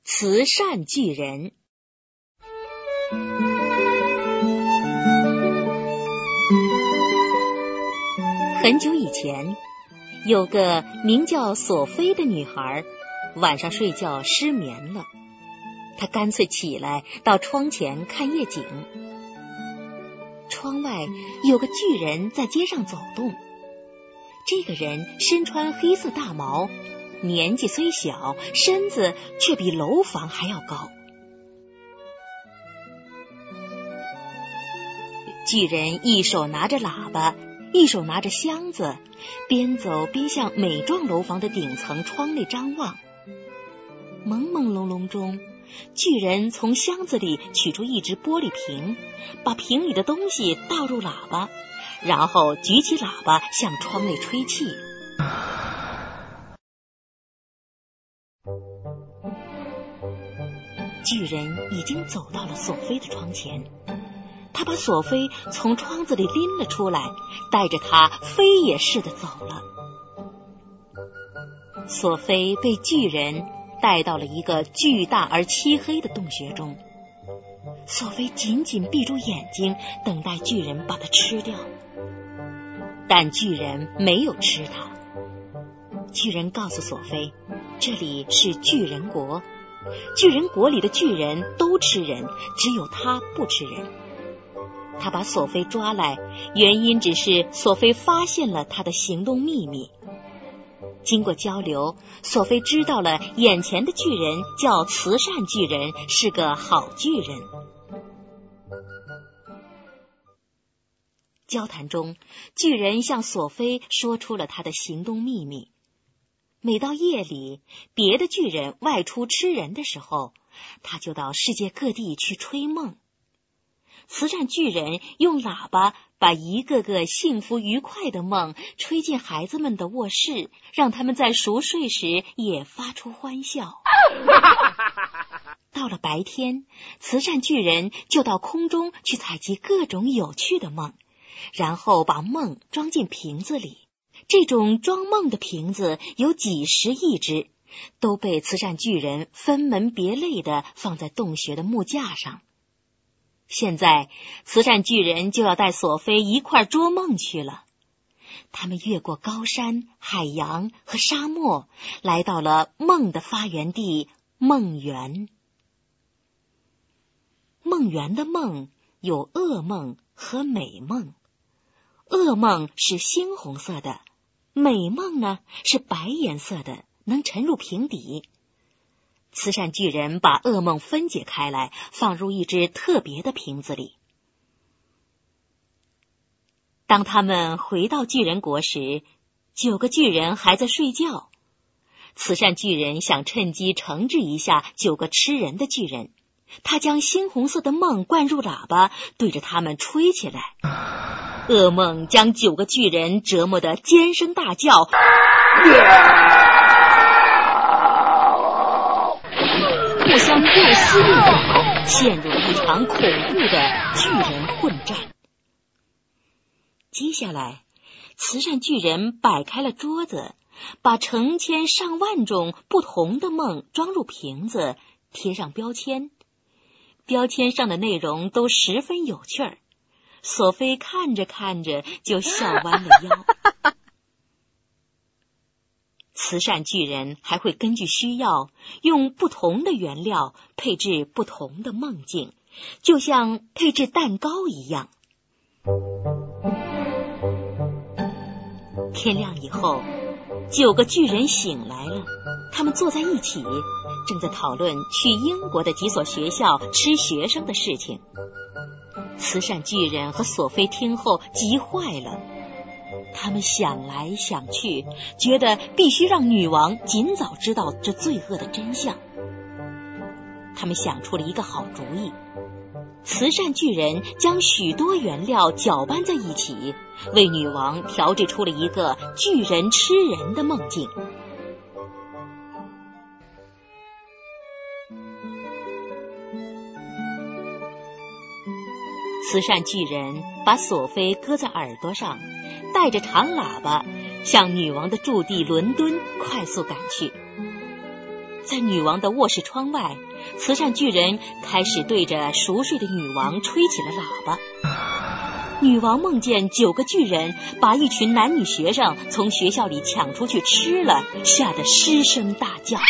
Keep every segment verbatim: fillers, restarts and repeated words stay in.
慈善巨人。很久以前，有个名叫索菲的女孩，晚上睡觉失眠了。她干脆起来到窗前看夜景。窗外有个巨人在街上走动，这个人身穿黑色大毛，年纪虽小，身子却比楼房还要高。巨人一手拿着喇叭，一手拿着箱子，边走边向美幢楼房的顶层窗内张望。朦朦胧胧中，巨人从箱子里取出一只玻璃瓶，把瓶里的东西倒入喇叭，然后举起喇叭向窗内吹气。巨人已经走到了索菲的窗前，他把索菲从窗子里拎了出来，带着她飞也似的走了。索菲被巨人带到了一个巨大而漆黑的洞穴中，索菲紧紧闭住眼睛，等待巨人把它吃掉。但巨人没有吃它。巨人告诉索菲，这里是巨人国，巨人国里的巨人都吃人，只有他不吃人。他把索菲抓来，原因只是索菲发现了他的行动秘密。经过交流，索菲知道了眼前的巨人叫慈善巨人，是个好巨人。交谈中，巨人向索菲说出了他的行动秘密。每到夜里，别的巨人外出吃人的时候，他就到世界各地去吹梦。慈善巨人用喇叭把一个个幸福愉快的梦吹进孩子们的卧室，让他们在熟睡时也发出欢笑。到了白天，慈善巨人就到空中去采集各种有趣的梦，然后把梦装进瓶子里。这种装梦的瓶子有几十亿只，都被慈善巨人分门别类地放在洞穴的木架上。现在，慈善巨人就要带索菲一块捉梦去了。他们越过高山、海洋和沙漠，来到了梦的发源地——梦园。梦园的梦有噩梦和美梦。噩梦是猩红色的，美梦呢是白颜色的，能沉入瓶底。慈善巨人把噩梦分解开来，放入一只特别的瓶子里。当他们回到巨人国时，九个巨人还在睡觉。慈善巨人想趁机惩治一下九个吃人的巨人，他将猩红色的梦灌入喇叭，对着他们吹起来。噩梦将九个巨人折磨得尖声大叫，互相又撕又咬，陷入一场恐怖的巨人混战。接下来，慈善巨人摆开了桌子，把成千上万种不同的梦装入瓶子，贴上标签。标签上的内容都十分有趣儿。索菲看着看着就笑弯了腰。慈善巨人还会根据需要用不同的原料配置不同的梦境，就像配置蛋糕一样。天亮以后，九个巨人醒来了，他们坐在一起，正在讨论去英国的几所学校吃学生的事情。慈善巨人和索菲听后急坏了，他们想来想去，觉得必须让女王尽早知道这罪恶的真相。他们想出了一个好主意，慈善巨人将许多原料搅拌在一起，为女王调制出了一个巨人吃人的梦境。慈善巨人把索菲搁在耳朵上，带着长喇叭向女王的驻地伦敦快速赶去。 在女王的卧室窗外，慈善巨人开始对着熟睡的女王吹起了喇叭。女王梦见九个巨人把一群男女学生从学校里抢出去吃了，吓得失声大叫。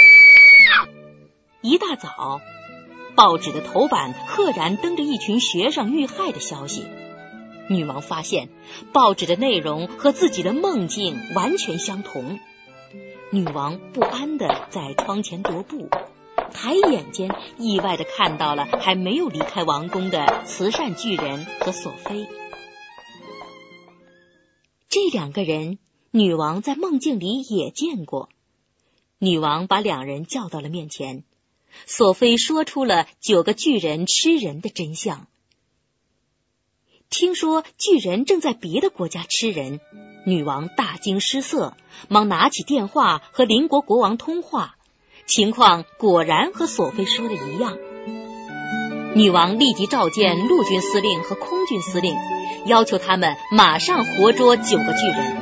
一大早，报纸的头版赫然登着一群学生遇害的消息。女王发现报纸的内容和自己的梦境完全相同。女王不安地在窗前踱步，抬眼间意外地看到了还没有离开王宫的慈善巨人和索菲。这两个人，女王在梦境里也见过。女王把两人叫到了面前，索菲说出了九个巨人吃人的真相。听说巨人正在别的国家吃人，女王大惊失色，忙拿起电话和邻国国王通话，情况果然和索菲说的一样。女王立即召见陆军司令和空军司令，要求他们马上活捉九个巨人。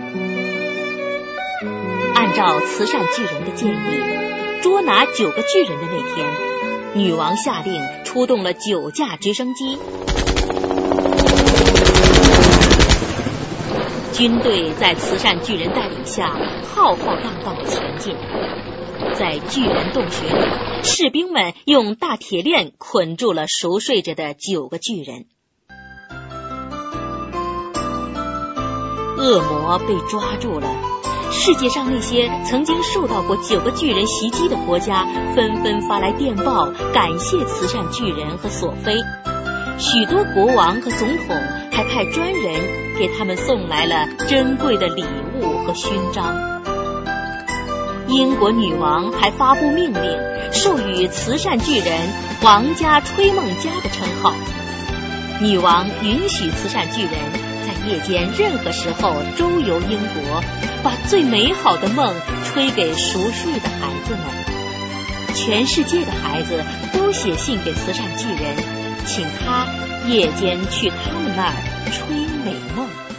按照慈善巨人的建议，捉拿九个巨人的那天，女王下令出动了九架直升机。军队在慈善巨人带领下浩浩荡荡地前进。在巨人洞穴里，士兵们用大铁链捆住了熟睡着的九个巨人。恶魔被抓住了，世界上那些曾经受到过九个巨人袭击的国家纷纷发来电报，感谢慈善巨人和索菲。许多国王和总统还派专人给他们送来了珍贵的礼物和勋章。英国女王还发布命令，授予慈善巨人皇家吹梦家的称号。女王允许慈善巨人在夜间任何时候周游英国，把最美好的梦吹给熟睡的孩子们。全世界的孩子都写信给慈善巨人，请他夜间去他们那儿吹美梦。